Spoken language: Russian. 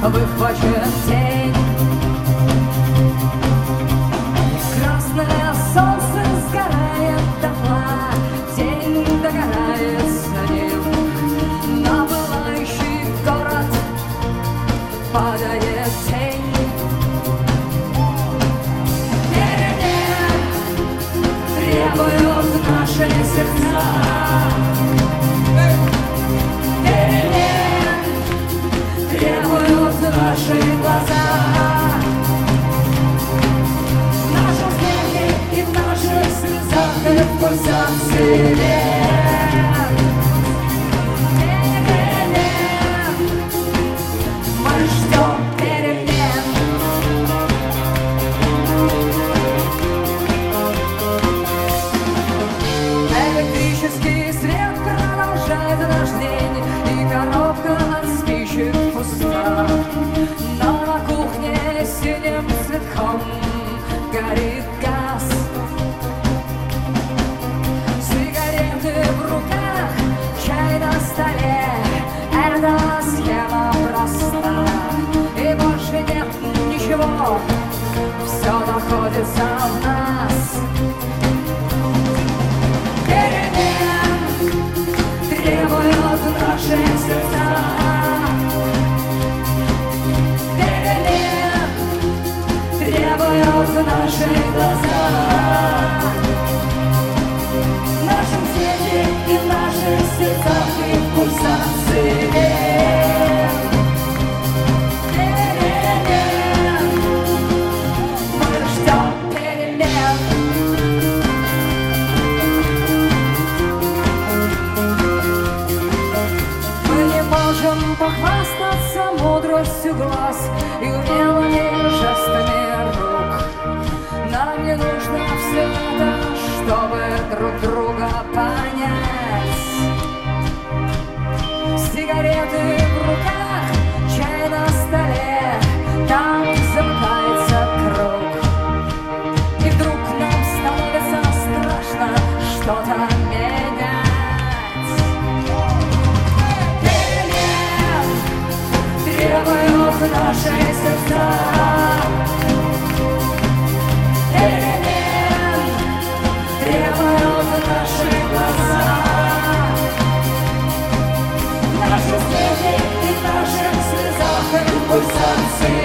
выхвачен тень. Красное солнце сгорает дотла, день догорает за ним. На пылающий город падает тень. Перемен требуют наши сердца. Перемен требуют наши глаза. В нашем смехе и в наших слезах и в пульсации век. Перемен, мы ждем перемен. Электрический свет продолжает наш день, и коробка от спичек пуста. Но на кухне синим цветком горит газ. Сигареты в руках, чай на столе. Эта схема проста, и больше нет ничего, все находится в нас. Перемен требуют наши сердца. Перемен требуют наши глаза. В нашем свете и в наших сердцах и в пульсации век. Перемен, мы ждем перемен. Можем похвастаться мудростью глаз и умелыми жестами рук. Нам не нужно все это, чтобы друг друга понять. Сигареты в руках, чай на столе, там замыкается круг. И вдруг нам становится страшно что-то менять. Требуют наши сердца. Перемен требуют наши глаза. В нашей смерти и в наших слезах и в пульсации